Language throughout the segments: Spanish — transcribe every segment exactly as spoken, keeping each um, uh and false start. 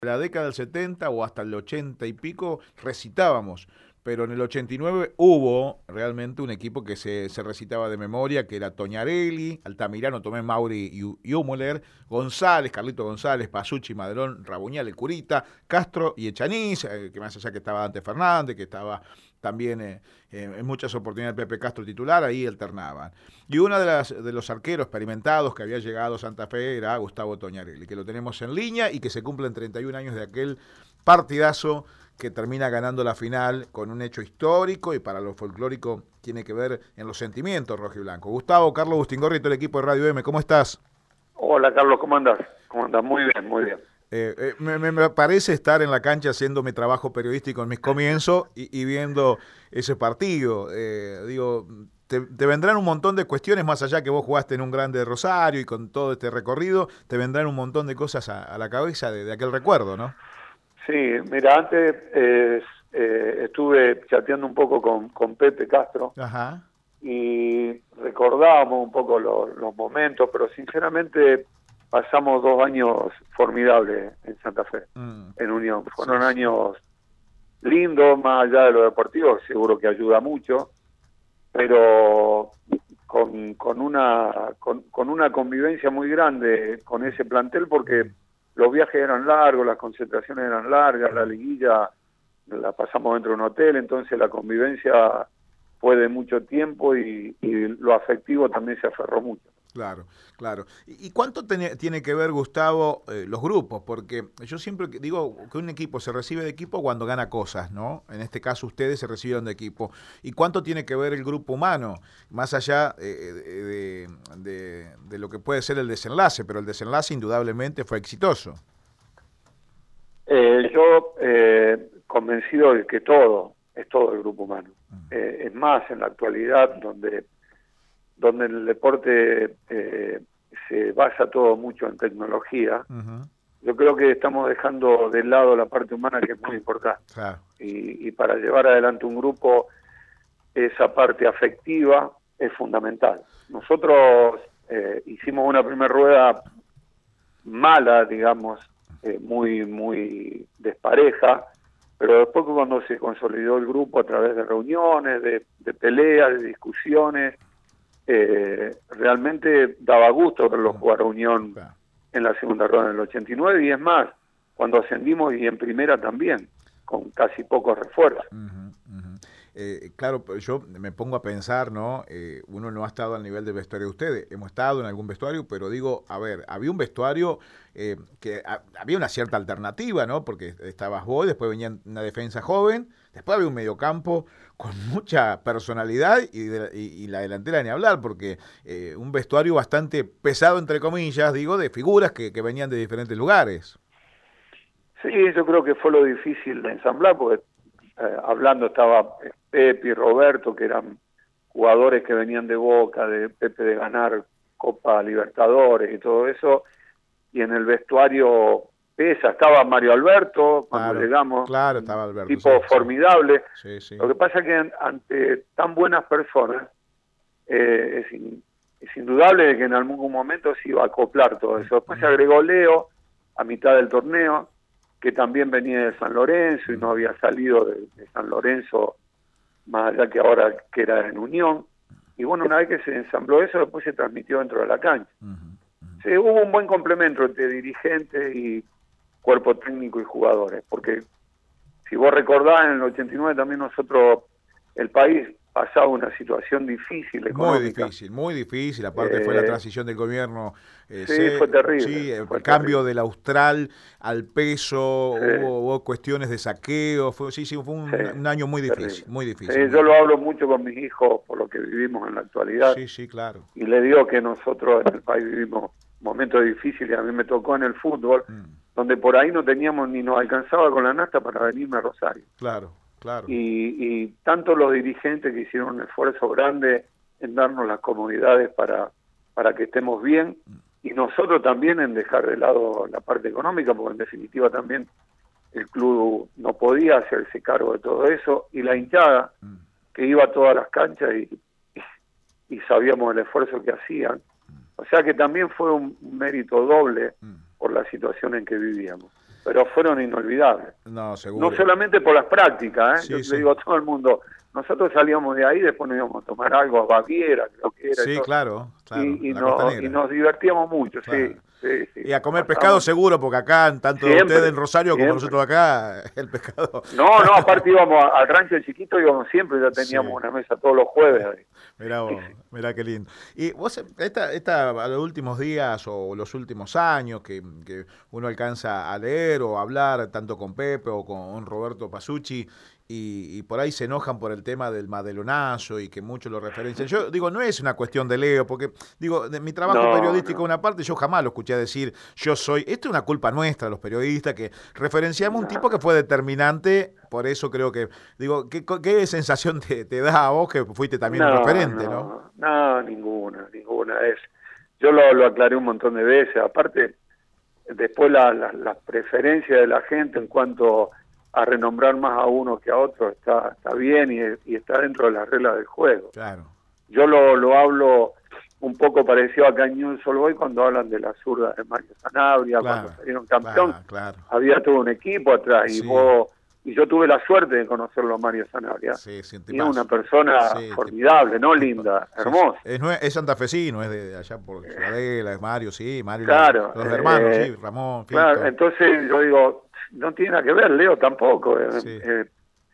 la década del setenta o hasta el ochenta y pico recitábamos, pero en el ochenta y nueve hubo realmente un equipo que se, se recitaba de memoria, que era Toñarelli, Altamirano, Tomé Mauri y, y Húmeler, González, Carlito González, Pasucci, Madrón, Rabuñal, El Curita, Castro y Echaniz, eh, que más allá que estaba Dante Fernández, que estaba también eh, eh, en muchas oportunidades Pepe Castro titular, ahí alternaban. Y uno de, las, de los arqueros experimentados que había llegado a Santa Fe era Gustavo Toñarelli, que lo tenemos en línea y que se cumplen treinta y un años de aquel partidazo que termina ganando la final con un hecho histórico y para lo folclórico tiene que ver en los sentimientos rojiblanco. Gustavo, Carlos Bustingorri y todo el equipo de Radio M, ¿cómo estás? Hola Carlos, ¿cómo andás? ¿Cómo andás? Muy bien, muy bien. Eh, eh, me, me parece estar en la cancha haciendo mi trabajo periodístico en mis comienzos y, y viendo ese partido. Eh, digo, te, te vendrán un montón de cuestiones más allá que vos jugaste en un grande Rosario y con todo este recorrido, te vendrán un montón de cosas a, a la cabeza de, de aquel recuerdo, ¿no? Sí, mira, antes eh, eh, estuve chateando un poco con, con Pepe Castro. Ajá. Y recordábamos un poco los, los momentos, pero sinceramente pasamos dos años formidables en Santa Fe, mm. en Unión. Fueron sí, años sí. lindos, más allá de lo deportivo, seguro que ayuda mucho, pero con, con, una, con, con una convivencia muy grande con ese plantel, porque los viajes eran largos, las concentraciones eran largas, la liguilla la pasamos dentro de un hotel, entonces la convivencia fue de mucho tiempo y, y lo afectivo también se aferró mucho. Claro, claro. ¿Y cuánto tiene, tiene que ver, Gustavo, eh, los grupos? Porque yo siempre digo que un equipo se recibe de equipo cuando gana cosas, ¿no? En este caso ustedes se recibieron de equipo. ¿Y cuánto tiene que ver el grupo humano? Más allá eh, de, de, de lo que puede ser el desenlace, pero el desenlace indudablemente fue exitoso. Eh, yo eh, convencido de que todo, es todo el grupo humano. Eh, es más, en la actualidad, donde donde en el deporte eh, se basa todo mucho en tecnología, uh-huh. yo creo que estamos dejando de lado la parte humana, que es muy importante. Claro. Y, y para llevar adelante un grupo, esa parte afectiva es fundamental. Nosotros eh, hicimos una primera rueda mala, digamos, eh, muy, muy despareja, pero después cuando se consolidó el grupo a través de reuniones, de, de peleas, de discusiones, Eh, realmente daba gusto verlo jugar a Unión claro. en la segunda ronda del ochenta y nueve, y es más, cuando ascendimos y en primera también, con casi pocos refuerzos. Uh-huh, uh-huh. Eh, claro, yo me pongo a pensar, ¿no? Eh, uno no ha estado al nivel del vestuario de ustedes, hemos estado en algún vestuario, pero digo, a ver, había un vestuario eh, que a, había una cierta alternativa, ¿no? Porque estabas vos, después venía una defensa joven, después había un mediocampo con mucha personalidad y, de, y, y la delantera ni hablar, porque eh, un vestuario bastante pesado, entre comillas, digo, de figuras que, que venían de diferentes lugares. Sí, yo creo que fue lo difícil de ensamblar, porque eh, hablando estaba Pepe y Roberto, que eran jugadores que venían de Boca, de Pepe de ganar Copa Libertadores y todo eso, y en el vestuario pesa, estaba Mario Alberto, cuando claro, llegamos, claro, estaba Alberto, tipo sí, formidable. Sí, sí. Lo que pasa es que ante tan buenas personas, eh, es, in, es indudable de que en algún momento se iba a acoplar todo eso. Después se agregó Leo a mitad del torneo, que también venía de San Lorenzo y no había salido de, de San Lorenzo, más allá que ahora que era en Unión. Y bueno, una vez que se ensambló eso, después se transmitió dentro de la cancha. Uh-huh, uh-huh. Sí, hubo un buen complemento entre dirigentes y cuerpo técnico y jugadores, porque si vos recordás, en el ochenta y nueve también nosotros, el país pasaba una situación difícil económica. Muy difícil, muy difícil, aparte eh, fue la transición del gobierno. Eh, sí, se, fue terrible. Sí, el fue cambio terrible. del austral al peso, sí. hubo, hubo cuestiones de saqueo, fue, sí, sí, fue un, sí, un año muy difícil, terrible. muy difícil. Sí, muy yo difícil. lo hablo mucho con mis hijos por lo que vivimos en la actualidad. Sí, sí, claro. Y le digo que nosotros en el país vivimos momentos difíciles, a mí me tocó en el fútbol, mm. donde por ahí no teníamos ni nos alcanzaba con la nafta para venirme a Rosario. Claro. Claro. Y, y tanto los dirigentes que hicieron un esfuerzo grande en darnos las comodidades para, para que estemos bien, y nosotros también en dejar de lado la parte económica, porque en definitiva también el club no podía hacerse cargo de todo eso, y la hinchada que iba a todas las canchas y, y, y sabíamos el esfuerzo que hacían. O sea que también fue un mérito doble por la situación en que vivíamos. pero fueron inolvidables. No, seguro. No solamente por las prácticas, ¿eh? Sí, Yo sí. le digo a todo el mundo, nosotros salíamos de ahí, después nos íbamos a tomar algo a Baviera, creo que era. Sí, Eso. claro, claro, Y, y, la no, costanera. y nos divertíamos mucho, Claro. sí. Sí, sí. Y a comer Pasamos. pescado seguro, porque acá, tanto Siempre, ustedes en Rosario siempre. como nosotros acá, el pescado. No, no, aparte íbamos a- al rancho de Chiquito, íbamos siempre, ya teníamos Sí. una mesa todos los jueves ahí. Mirá vos, mirá qué lindo. Y vos, esta, esta, a los últimos días o los últimos años que, que uno alcanza a leer o a hablar tanto con Pepe o con Roberto Pasucci, y, y por ahí se enojan por el tema del Madelonazo y que muchos lo referencian. Yo digo, no es una cuestión de Leo, porque digo, de mi trabajo No, periodístico, no. una parte, yo jamás lo escuché decir, yo soy, esto es una culpa nuestra, los periodistas, que referenciamos un No. tipo que fue determinante, por eso creo que, digo, ¿qué, qué sensación te, te da a vos que fuiste también un referente, no? No, no, ninguna, ninguna. Es, yo lo, lo aclaré un montón de veces, aparte, después la, la, la preferencia de la gente en cuanto a renombrar más a uno que a otro está, está bien y, y está dentro de las reglas del juego. Claro. Yo lo, lo hablo un poco parecido acá en Newell's Old Boys cuando hablan de la zurda de Mario Sanabria, Claro, cuando salieron campeón, claro, claro. había todo un equipo atrás, Sí. y vos, y yo tuve la suerte de conocerlo a Mario Sanabria, Sí, sí, y es una persona Sí, formidable, ¿no? Linda, Sí, hermosa. Es, nue- es santafesino, es de allá por Ciudadela, es Mario, sí, Mario. Claro, Los hermanos, eh, sí, Ramón, Fito. Claro, entonces yo digo, no tiene nada que ver, Leo tampoco. eh, Sí. eh,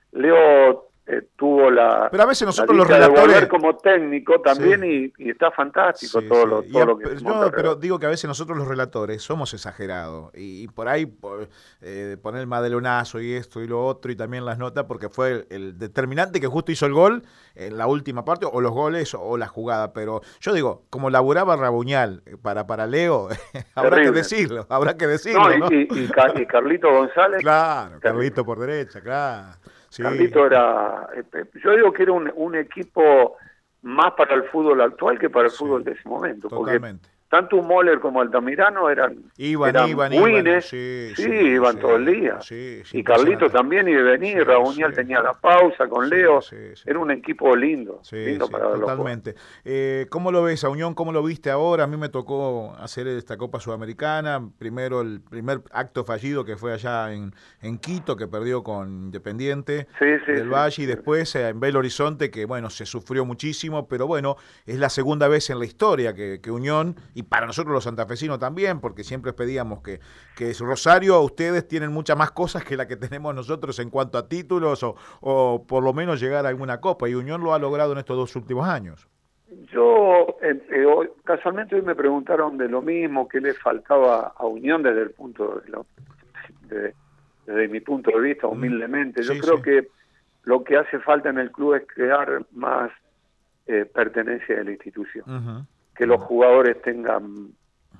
Leo eh, tuvo la, Pero a veces nosotros la los dicha de relatores- volver como técnico también, Sí. y, y está fantástico Sí, todo, sí. Lo, Y todo a- lo que pero, se no, monta pero alrededor. digo que a veces nosotros los relatores somos exagerados y, y por ahí por, eh, poner el Madelonazo y esto y lo otro y también las notas porque fue el, el determinante que justo hizo el gol en la última parte o los goles o la jugada, pero yo digo, como laburaba Rabuñal para, para Leo, habrá Terrible. que decirlo, habrá que decirlo, No, y, ¿no? y, y Ca- y Carlito González, Claro, Terrible. Carlito por derecha, claro. Sí. Carlito era, eh, yo digo que era un, un equipo más para el fútbol actual que para el Sí, fútbol de ese momento, totalmente. porque tanto Moller como Altamirano eran, Iban, eran iban, winnes, iban, sí, sí, sí, iban sí, todo el día. sí, sí, Y Carlito impresionante. también iba a venir, Sí, Raúl sí. tenía la pausa con Sí, Leo, sí, sí. era un equipo lindo, Sí, lindo sí, para verlo jugar. totalmente. Eh, ¿Cómo lo ves a Unión? ¿Cómo lo viste ahora? A mí me tocó hacer esta Copa Sudamericana. Primero el primer acto fallido que fue allá en, en Quito, que perdió con Independiente Sí, sí, del sí. Valle, y después eh, en Belo Horizonte, que bueno, se sufrió muchísimo, pero bueno, es la segunda vez en la historia que, que Unión, y para nosotros los santafesinos también, porque siempre pedíamos que, que es Rosario, ustedes tienen muchas más cosas que la que tenemos nosotros en cuanto a títulos o, o por lo menos llegar a alguna copa, y Unión lo ha logrado en estos dos últimos años. Yo, eh, eh, hoy, casualmente hoy me preguntaron de lo mismo, qué le faltaba a Unión desde el punto de, lo, de desde mi punto de vista, humildemente. Yo Sí, creo sí. que lo que hace falta en el club es crear más eh, pertenencia de la institución. Uh-huh. Que los jugadores tengan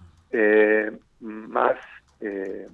eh, más... Eh,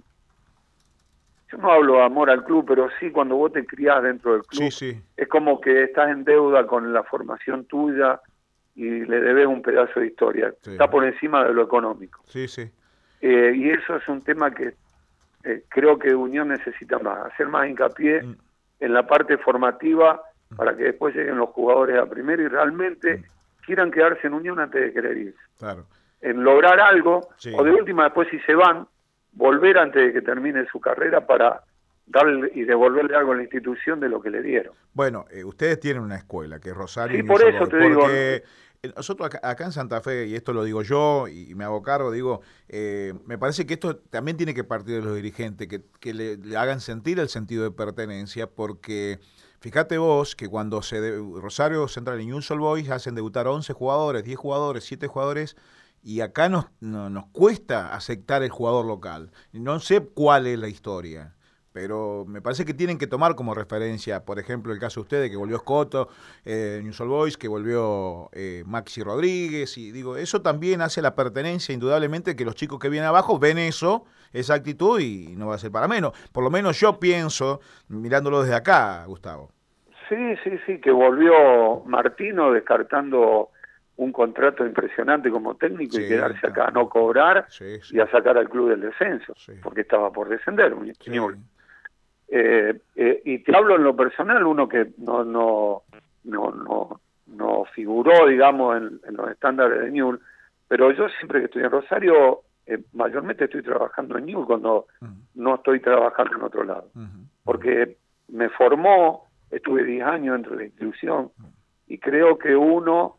yo no hablo de amor al club, pero sí cuando vos te criás dentro del club, Sí, sí. es como que estás en deuda con la formación tuya y le debes un pedazo de historia. Sí. Está por encima de lo económico. Sí, sí. Eh, y eso es un tema que eh, creo que Unión necesita más, hacer más hincapié Mm. en la parte formativa para que después lleguen los jugadores a primero y realmente Mm. quieran quedarse en Unión antes de querer irse. Claro. En lograr algo, Sí. o de última después si se van, volver antes de que termine su carrera para darle y devolverle algo a la institución de lo que le dieron. Bueno, eh, ustedes tienen una escuela que es Rosario. Sí, y por Newell's eso Old te Boys, digo. Porque eh, nosotros acá, acá en Santa Fe, y esto lo digo yo y me hago cargo, digo, eh, me parece que esto también tiene que partir de los dirigentes, que, que le, le hagan sentir el sentido de pertenencia, porque fíjate vos que cuando se de, Rosario Central y Newell's Old Boys hacen debutar once jugadores, diez jugadores, siete jugadores, y acá nos, no, nos cuesta aceptar el jugador local. No sé cuál es la historia, pero me parece que tienen que tomar como referencia, por ejemplo, el caso de ustedes, que volvió Escoto, eh, Newell's Old Boys, que volvió eh, Maxi Rodríguez, y digo, eso también hace la pertenencia, indudablemente, que los chicos que vienen abajo ven eso, esa actitud, y no va a ser para menos. Por lo menos yo pienso, mirándolo desde acá, Gustavo. Sí, sí, sí, que volvió Martino descartando un contrato impresionante como técnico Sí, y quedarse claro. acá a no cobrar Sí, sí. y a sacar al club del descenso, Sí. porque estaba por descender. Sí. Newell's. Eh, eh, y te hablo en lo personal, uno que no no no no, no figuró, digamos, en, en los estándares de Newell's, pero yo siempre que estoy en Rosario eh, mayormente estoy trabajando en Newell's cuando uh-huh. no estoy trabajando en otro lado. Uh-huh. Porque me formó, estuve diez años dentro de la institución uh-huh. y creo que uno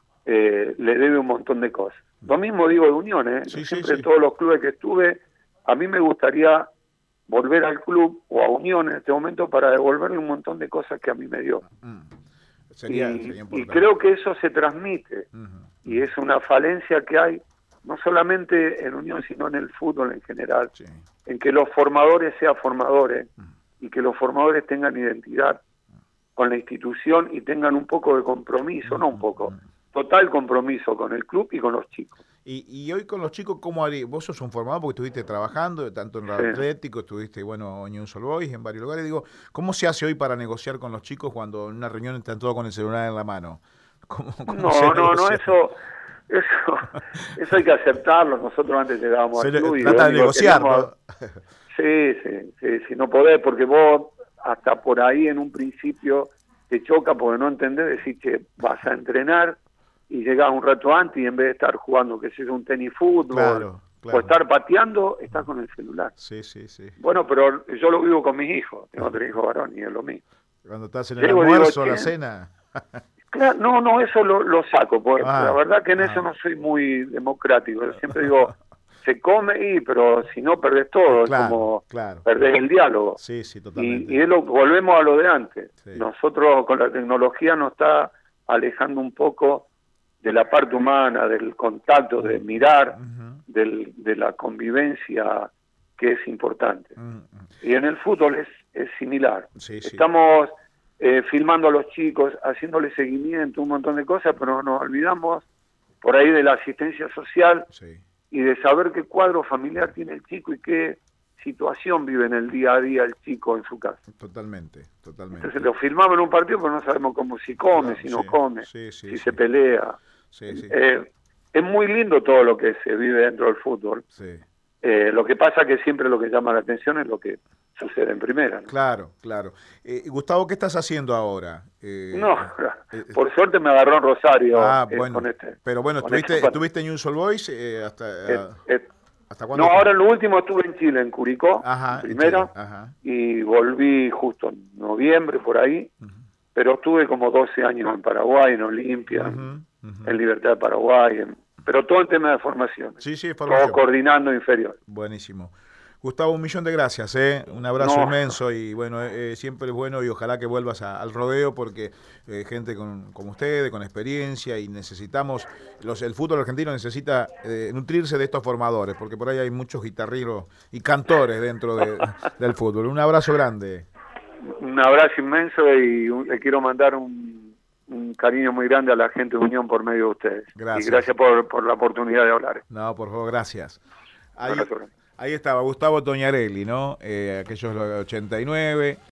eh, le debe un montón de cosas. Uh-huh. Lo mismo digo de Unión, ¿eh? Sí, siempre sí, sí. todos los clubes que estuve, a mí me gustaría volver al club o a Unión en este momento para devolverle un montón de cosas que a mí me dio. Uh-huh. Sería, y, sería y creo que eso se transmite uh-huh. y es una falencia que hay no solamente en Unión sino en el fútbol en general, sí. en que los formadores sean formadores uh-huh. y que los formadores tengan identidad uh-huh. con la institución y tengan un poco de compromiso, uh-huh. no un poco, uh-huh. total compromiso con el club y con los chicos. Y, y hoy con los chicos, ¿cómo harías? Vos sos un formador porque estuviste trabajando, tanto en el sí. Atlético, estuviste, bueno, en Newell's Old Boys, en varios lugares. Digo, ¿cómo se hace hoy para negociar con los chicos cuando en una reunión están todos con el celular en la mano? ¿Cómo, cómo no, se no, no, eso, eso, eso hay que aceptarlo. Nosotros antes llegábamos al club y trata de negociar, teníamos, ¿no? Sí, sí, sí, si no podés, porque vos hasta por ahí en un principio te choca porque no entendés, decir que vas a entrenar y llegás un rato antes y en vez de estar jugando, que sea un tenis fútbol, claro, claro. o estar pateando, estás con el celular. Sí, sí, sí. Bueno, pero yo lo vivo con mis hijos, tengo tres hijos varones y es lo mismo. Cuando estás en el Llego, almuerzo, digo, la cena. Claro, no, no, eso lo, lo saco, porque ah, la verdad que en ah. eso no soy muy democrático. Yo siempre digo, se come y, pero si no perdés todo, claro, es como claro. perdés el diálogo. Sí, sí, totalmente. Y, y es lo, volvemos a lo de antes. Sí. Nosotros con la tecnología nos está alejando un poco de la parte humana, del contacto, de mirar, uh-huh. del, de la convivencia que es importante. Uh-huh. Y en el fútbol es, es similar. Sí, sí. Estamos eh, filmando a los chicos, haciéndole seguimiento, un montón de cosas, pero nos olvidamos por ahí de la asistencia social sí. y de saber qué cuadro familiar tiene el chico y qué situación vive en el día a día el chico en su casa. Totalmente, totalmente. Entonces lo filmamos en un partido, pero no sabemos cómo si come, claro, si no sí, come, sí, sí, si sí. se pelea. Sí, sí. Eh, es muy lindo todo lo que se vive dentro del fútbol. Sí. Eh, lo que pasa que siempre lo que llama la atención es lo que sucede en primera, ¿no? Claro, claro. Eh, Gustavo, ¿qué estás haciendo ahora? Eh, no, eh, por suerte me agarró en Rosario ah, eh, bueno, con este. Pero bueno, ¿estuviste, este ¿estuviste en Newell's Old Boys eh, hasta, eh, eh, hasta cuándo? No, fue? ahora en lo último estuve en Chile, en Curicó, Ajá, primero, en Chile, ajá. y volví justo en noviembre, por ahí, uh-huh. pero estuve como doce años en Paraguay, en Olimpia, uh-huh, uh-huh. en Libertad de Paraguay, en, pero todo en tema de formación. Sí, sí, formación. Todo coordinando inferior. Buenísimo. Gustavo, un millón de gracias, ¿eh? Un abrazo no. inmenso y bueno, eh, siempre es bueno y ojalá que vuelvas a, al rodeo porque eh, gente con, como ustedes, con experiencia y necesitamos, los, el fútbol argentino necesita eh, nutrirse de estos formadores porque por ahí hay muchos guitarreros y cantores dentro de, del fútbol. Un abrazo grande. Un abrazo inmenso y un, le quiero mandar un, un cariño muy grande a la gente de Unión por medio de ustedes. Gracias. Y gracias por, por la oportunidad de hablar. No, por favor, gracias. Ahí, ahí estaba Gustavo Toñarelli, ¿no? Eh, aquellos ochenta y nueve.